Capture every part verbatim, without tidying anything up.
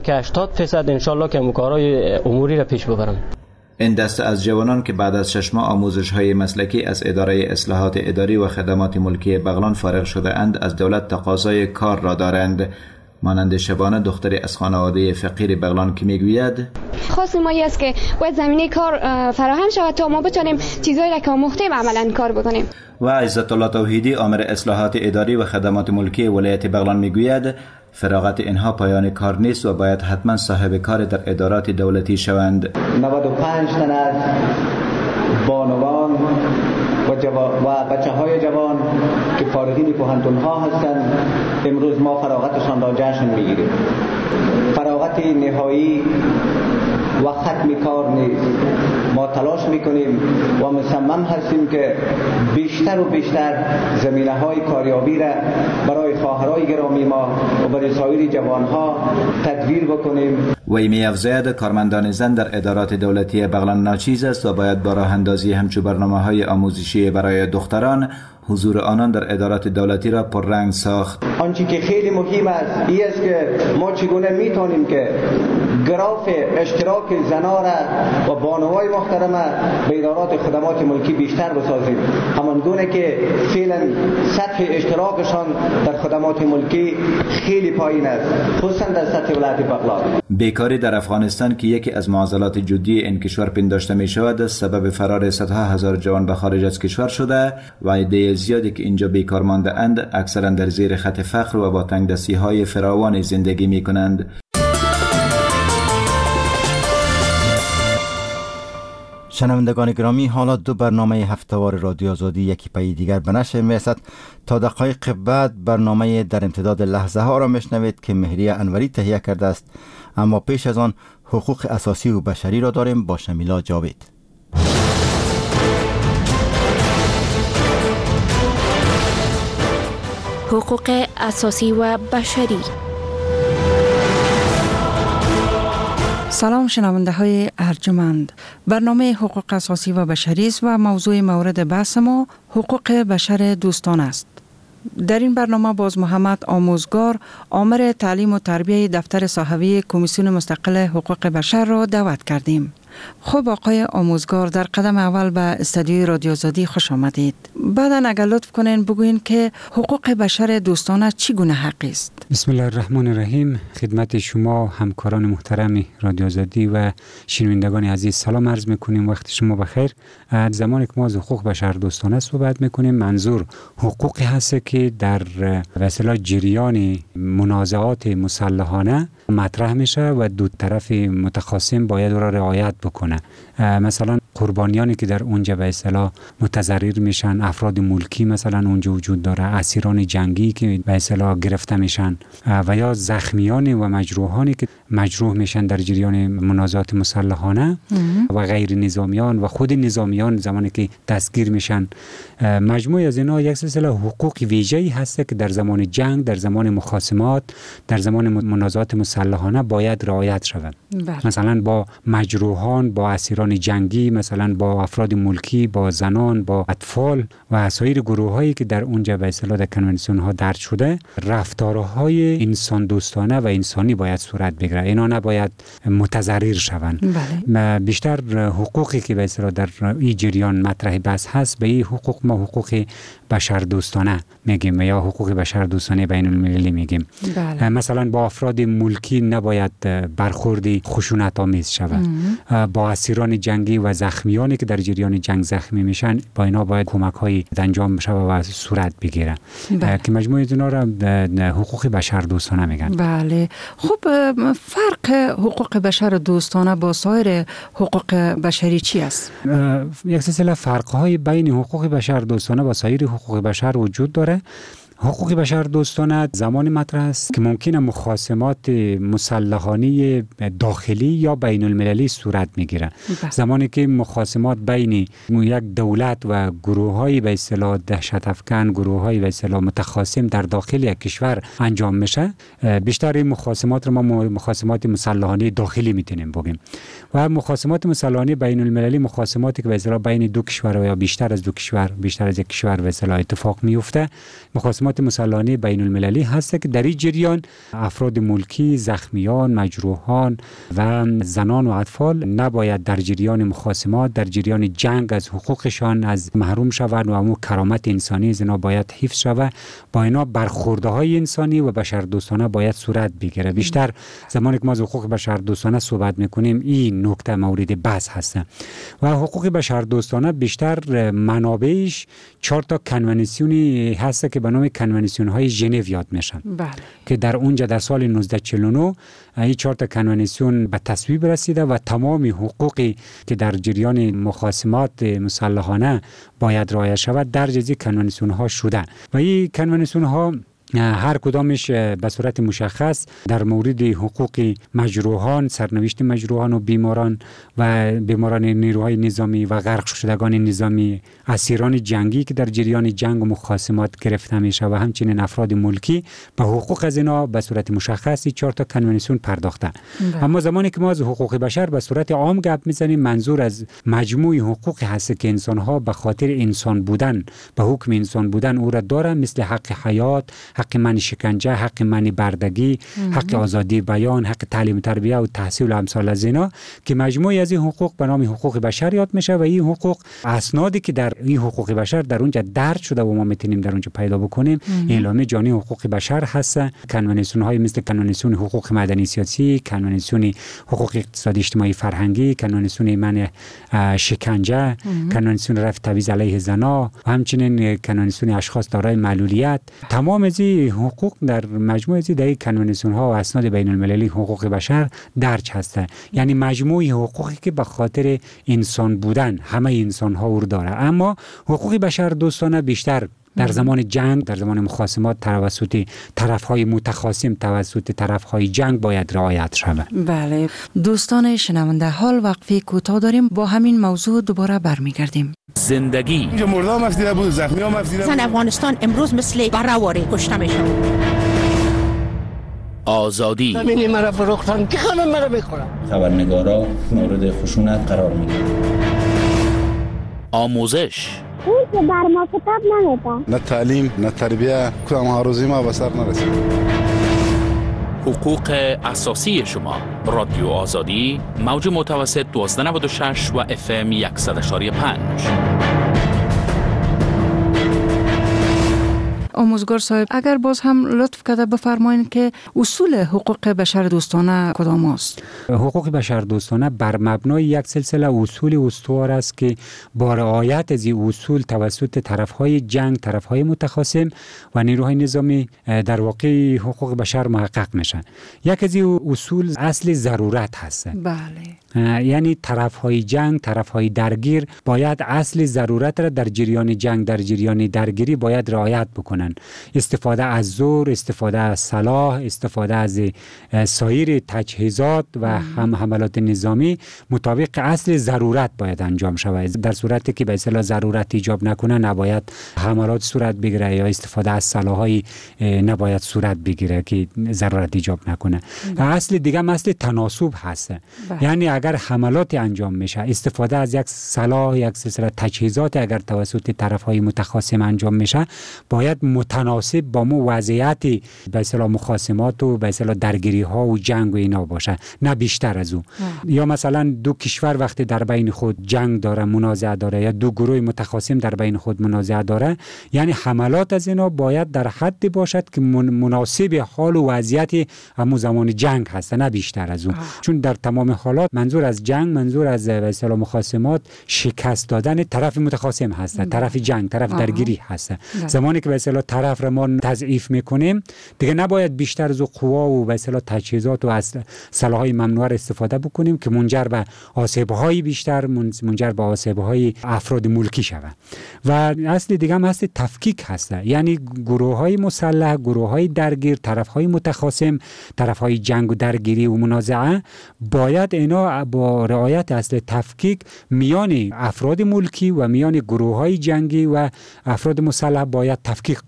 که هشتاد درصد ان شاء الله که کارهای اموری را پیش ببرن. این دسته از جوانان که بعد از شش ماه آموزش‌های مسلکی از اداره اصلاحات اداری و خدمات ملکی بغلان فارغ شده اند از دولت تقاضای کار را دارند. مانند شبانه دختری از خانواده فقیر بغلان که میگوید خواست ما است که باید زمینه کار فراهم شود تا ما بتونیم چیزایی را که آموختیم عملاً کار بکنیم. و عزت الله توحیدی آمر اصلاحات اداری و خدمات ملکی ولایت بغلان میگوید فراغت اینها پایان کار نیست و باید حتما صاحب کار در ادارات دولتی شوند. نود و پنج تن از بانوان و, و بچه های جوان که فارغین کهنتون ها هستند امروز ما فراغتشان را جشن میگیریم. فراغت نهایی و ختم کار نیست. ما تلاش میکنیم و مصمم هستیم که بیشتر و بیشتر زمینه های کاریابی را برای خواهرای گرامی ما و برای سایر جوان ها تدویر بکنیم. وی می افزاید کارمندان زن در ادارات دولتی بغلان ناچیز است و باید با راه اندازی همچو برنامه های آموزشی برای دختران حضور آنان در ادارات دولتی را پررنگ ساخت. آنچه که خیلی مهم است این است که ما چگونه میتونیم که گراف اشتراک زنان و بانوای محترم به ادارات خدمات ملکی بیشتر بسازیم، همان گونه که فعلا سطح اشتراکشان در خدمات ملکی خیلی پایین است، خصوصا در سطح ولایت بغلان. بیکاری در افغانستان که یکی از معضلات جدی این کشور پنداشته می شود سبب فرار صدها هزار جوان به خارج از کشور شده و عده زیادی که اینجا بیکار مانده اند اکثرا در زیر خط فقر و با تنگدستی های فراوان زندگی می کنند. شنوندگان گرامی، حالا دو برنامه هفتهوار رادیو آزادی یکی پای دیگر به نشر میرسد. تا دقایق بعد برنامه در امتداد لحظه ها را میشنوید که مهریه انوری تهیه کرده است، اما پیش از آن حقوق اساسی و بشری را داریم با شمیلا جاوید. حقوق اساسی و بشری. سلام شنونده های ارجمند. برنامه حقوق اساسی و بشری است و موضوع مورد بحث ما حقوق بشر دوستانه است. در این برنامه باز محمد آموزگار آمر تعلیم و تربیه دفتر صاحبی کمیسیون مستقل حقوق بشر را دعوت کردیم. خب آقای آموزگار، در قدم اول به استودیوی رادیو آزادی خوش آمدید. بعداً اگر لطف کنین بگوین که حقوق بشر دوستانه چی گونه حقی است؟ بسم الله الرحمن الرحیم. خدمت شما همکاران محترم رادیو آزادی و شنوندگان عزیز سلام عرض میکنیم. وقت شما بخیر. زمانی که ما از حقوق بشر دوستانه صحبت میکنیم منظور حقوقی هست که در وسیله جریان منازعات مسلحانه مطرح میشه و دو طرف متخاصم باید را رعایت بکنه. مثلا قربانیانی که در اونجا به اصطلاح متضرر میشن، افراد ملکی مثلا اونجا وجود داره، اسیران جنگی که به اصطلاح گرفته میشن و یا زخمیان و مجروحانی که مجروح میشن در جریان منازعات مسلحانه و غیر نظامیان و خود نظامیان زمانی که دستگیر میشن. مجموعه از اینا یک سلسله حقوق ویژه‌ای هست که در زمان جنگ، در زمان مخاصمات، در زمان منازعات مسلحانه باید رعایت شود. مثلا با مجروحان، با اسیران جنگی، مثلا با افراد ملکی، با زنان، با اطفال و سایر گروه‌هایی که در اونجا به اصطلاح در کنوانسیون ها درج شده، رفتارهای انسان دوستانه و انسانی باید صورت بگیره. اینا نباید متضرر شوند. بله. بیشتر حقوقی که به اصطلاح در این جریان مطرح بحث هست به این حقوق ما حقوق بشر دوستانه میگیم یا حقوق بشر دوستانه بین المللی میگیم. بله. مثلا با افراد ملکی نباید برخوردی خشونت آمیز شود. با اسیران جنگی و زخمیانی که در جریان جنگ زخمی میشن با اینا باید کمک های انجام بشه و صورت بگیره. بله. که مجموعه اینا را حقوق بشر دوستانه میگن. بله. خب فرق حقوق بشر دوستانه با سایر حقوق بشری چی است؟ یک سلسله فرق های بین حقوق بشر دوستانه و سایر حقوق بشر وجود داره. حقوق بشر دوستانه زمانی مطرح است که ممکنه مخاصمات مسلحانه داخلی یا بین المللی صورت میگیره. زمانی که مخاصمات بین یک دولت و گروه‌های به اصطلاح دهشت افکن، گروه‌های به اصطلاح متخاصم در داخل یک کشور انجام میشه، بیشتر این مخاصمات رو ما مخاصمات مسلحانه داخلی میتونیم بگیم. و مخاصمات مسلحانه بین المللی مخاصماتی که به اصطلاح بین دو کشور یا بیشتر از دو کشور، بیشتر از یک کشور به اصطلاح اتفاق میفته. مخاصمات مخاصمات مسلحانه بین المللی هست که در این جریان افراد ملکی، زخمیان، مجروحان و زنان و اطفال نباید در جریان مخاصمات، در جریان جنگ از حقوقشان از محروم شوند و امو کرامت انسانی از اینا باید حفظ شود. با اینا برخورده های انسانی و بشردوستانه باید صورت بگیره. بیشتر زمانی که ما از حقوق بشردوستانه صحبت میکنیم این نکته مورد بحث هست و حقوق بشردوستانه بیشتر منابعش چهار تا کنوانسیونی هست که به نام کنوانسیون های ژنو یاد میشن. بله. که در اونجا در سال نوزده چهل و نه این چهار تا کنوانسیون به تصویب رسیده و تمام حقوقی که در جریان مخاصمات مسلحانه باید رعایت شود در جزی کنوانسیون ها شده و این کنوانسیون ها هر کدامش به صورت مشخص در مورد حقوق مجروحان، سرنوشت مجروحان و بیماران و بیماران نیروهای نظامی و غرق شدگان نظامی، اسیران جنگی که در جریان جنگ و مخاصمات گرفته میشه و همچنین افراد ملکی به حقوق از اینا به صورت مشخصی چهار تا کنوانسیون پرداخته. ده. اما زمانی که ما از حقوق بشر به صورت عام گپ میزنیم منظور از مجموع حقوقی هست که انسان ها به خاطر انسان بودن، به حکم انسان بودن او را داره، مثل حق حیات، حق من شکنجه، حق من بردگی، حق آزادی بیان، حق تعلیم تربیه و تحصیل و امثال از اینا که مجموعی از این حقوق به نام حقوق بشر یاد میشه و این حقوق اسنادی که در این حقوق بشر در اونجا درج شده و ما میتونیم در اونجا پیدا بکنیم اعلامیه جهانی حقوق بشر هست. کنوانسیون های مثل کنوانسیون حقوق مدنی سیاسی، کنوانسیون حقوق اقتصادی اجتماعی فرهنگی، کنوانسیون من شکنجه، کنوانسیون رفع تبعیض علیه زنان و همچنین کنوانسیون اشخاص دارای معلولیت. تمام از حقوق در مجموعه از این کنوانسیون ها و اسناد بین المللی حقوق بشر درج هسته. یعنی مجموعه حقوقی که به خاطر انسان بودن همه انسان ها رو داره. اما حقوق بشر دوستانه بیشتر در زمان جنگ، در زمان مخاصمات توسط طرف‌های متخاصم، توسط طرف‌های جنگ باید رعایت شود. بله دوستان شنونده، حال وقفه کوتاه داریم، با همین موضوع دوباره برمیگردیم. زندگی اینجا مردم مفسیده بود، زخمی هم مفسیده بود. زن افغانستان امروز مثل بره‌واره کشته میشه. آزادی همینی مرا فروختن که خانم مرا بخورم. خبرنگارا مورد خشونت قرار میگیرن. آموزش اون که بر ما کتاب نمیدن، نه تعلیم نه تربیه، کدام هاروزی ما به سر نرسید. حقوق اساسی شما. رادیو آزادی موج متوسط دوازده نود و شش و اف ام صد و یک و پنج. آموزگار صاحب، اگر باز هم لطف کرده بفرمایید که اصول حقوق بشر دوستانه کدام است؟ حقوق بشر دوستانه بر مبنای یک سلسله اصول استوار است که با رعایت از این اصول توسط طرفهای جنگ، طرفهای متخاصم و نیروهای نظامی در واقع حقوق بشر محقق میشن. یک از این اصول اصل ضرورت هست. بله. یعنی طرفهای جنگ، طرفهای درگیر باید اصل ضرورت را در جریان جنگ، در جریان درگیری باید رعایت بکنن. استفاده از زور، استفاده از سلاح، استفاده از سایر تجهیزات و هم حملات نظامی مطابق اصل ضرورت باید انجام شود. در صورتی که به اصطلاح ضرورت ایجاب نکنه نباید حملات صورت بگیره یا استفاده از سلاح‌های نباید صورت بگیره که ضرورت ایجاب نکنه. اصل دیگه اصل تناسب هست. یعنی اگر حملات انجام میشه، استفاده از یک سلاح، یک سلسله تجهیزات اگر توسط طرف‌های متخاصم انجام میشه، باید متناسب با مو وضعیت به اصطلاح مخاصمات و به اصطلاح درگیری ها و جنگ و اینا باشه، نه بیشتر از او. یا مثلا دو کشور وقتی در بین خود جنگ داره، منازعه داره، یا دو گروه متخاصم در بین خود منازعه داره، یعنی حملات از اینا باید در حدی باشد که مناسب حال و وضعیت همون زمان جنگ هست، نه بیشتر از او. چون در تمام حالات منظور از جنگ، منظور از به اصطلاح مخاصمات شکست دادن طرف متخاصم هست، طرف جنگ، طرف درگیری هست. زمانی که به اصطلاح طرف را ما تضعیف میکنیم دیگه نباید بیشتر از قوا و به اصطلاح تجهیزات و از سلاح‌های ممنوعه استفاده بکنیم که منجر به آسیب‌های بیشتر، منجر به آسیب‌های افراد ملکی شود. و اصل دیگه هم هست تفکیک هست، یعنی گروه‌های مسلح، گروه‌های درگیر، طرف‌های متخاصم، طرف‌های جنگ و درگیری و منازعه باید اینا با رعایت اصل تفکیک میان افراد ملکی و میان گروه‌های جنگی و افراد مسلح باید تفکیک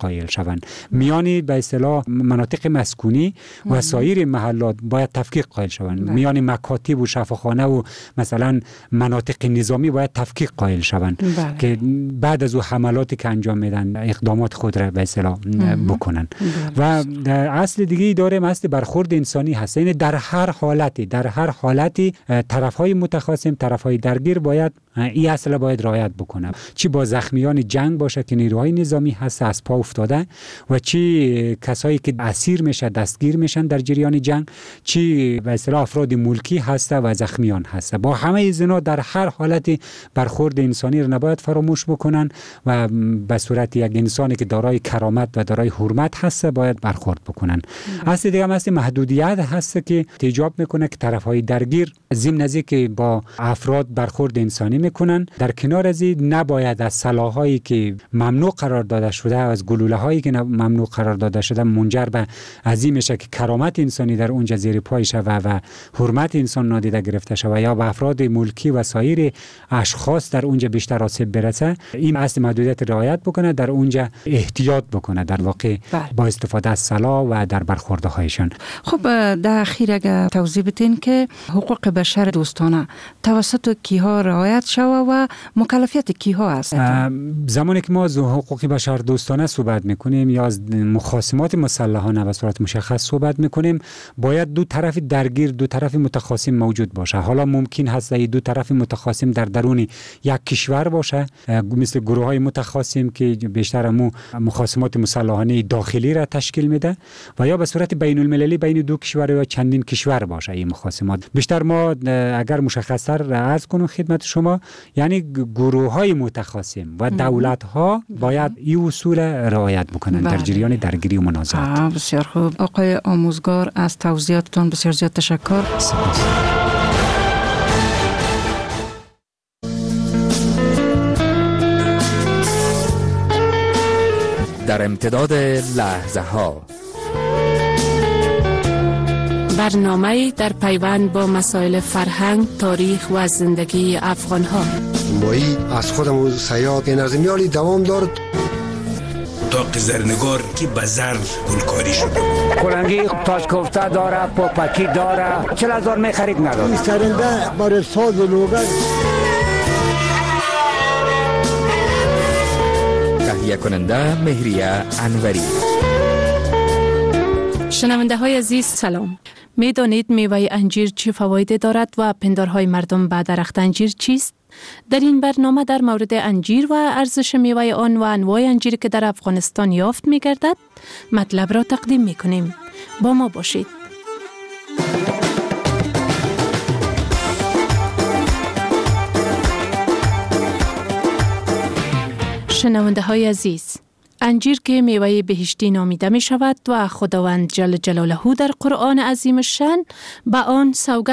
قائل شوند. میان به اصطلاح مناطق مسکونی و سایر محلات باید تفکیک قائل شوند. میان مکاتب و شفاخانه و مثلا مناطق نظامی باید تفکیک قائل شوند بله. که بعد از او حملاتی که انجام میدن اقدامات خود را به اصطلاح بکنن. بله. و اصل دیگه داریم اصل برخورد انسانی هست. یعنی در هر حالتی در هر حالتی طرفهای متخاصم، طرفهای درگیر باید این اصل باید رعایت بکنه. چی با زخمیان جنگ باشه که نیروهای نظامی هست از پا افتاده و چی کسایی که اسیر میشه دستگیر میشن در جریان جنگ، چی به اصطلاح افراد ملکی هست و زخمیان هست. با همه اینا در هر حالتی برخورد انسانی رو نباید فراموش بکنن و به صورت یک انسانی که دارای کرامت و دارای حرمت هست باید برخورد بکنن. اصل دیگه هم اصل محدودیت هست که ایجاب میکنه که طرفهای درگیر ضمن از که با افراد برخورد انسانی میکنن، در کنار از این نباید از سلاحایی که ممنوع قرار داده شده، از گلوله هایی که ممنوع قرار داده شده منجر به عظیم میشه که کرامت انسانی در اونجا زیر پای شوه و حرمت انسان نادیده گرفته شوه یا به افراد ملکی و سایر اشخاص در اونجا بیشتر آسیب برسه. این اصل محدودیت رعایت بکنه، در اونجا احتیاط بکنه در واقع با استفاده از سلاح و در برخوردهایشان. خب در اخیر اگر توضیح بدین که حقوق بشر دوستانه توسط کیها رعایت شوه و مکلفیت کیها است؟ زمانی که ما از حقوق بشر دوستانه صحبت میکنیم یا از مخاصمات مسلحانه به صورت مشخص صحبت میکنیم، باید دو طرف درگیر، دو طرف متخاصم موجود باشه. حالا ممکن هست دو طرف متخاصم در درون یک کشور باشه، مثل گروه های متخاصم که بیشتر مو مخاصمات مسلحانه داخلی را تشکیل میده، و یا به صورت بین المللی بین دو کشور یا چندین کشور باشه این مخاصمات. بیشتر ما اگر مشخص‌تر عرض کنم خدمت شما، یعنی گروه های متخاصم و دولت ها باید این اصول رعایت بکنن در جریان درگیری و منازعات. بسیار خوب آقای آموزگار، از توضیحاتتون بسیار زیاد تشکر. در امتداد لحظه ها برنامه در پیوند با مسائل فرهنگ، تاریخ و زندگی افغان ها. مایی از خودم سیاد نظمیالی دوام دارد. داق زرنگار که به زر گلکاری شده، کلنگی تاج کوفته داره، پاپکی داره، چل هزار می خرید نداره. سرنده برای ساز لوگر. تهیه کننده مهریه انوری. شنونده های عزیز سلام. می دانید میوه انجیر چه فوایدی دارد و پندارهای مردم به درخت انجیر چیست؟ در این برنامه در مورد انجیر و ارزش میوه آن و انواع انجیر که در افغانستان یافت می گردد مطلب را تقدیم می کنیم. با ما باشید. شنونده های عزیز، انجیر که میوه بهشتی نامیده می شود و خداوند جل جلاله در قرآن عظیم الشأن به آن سوگند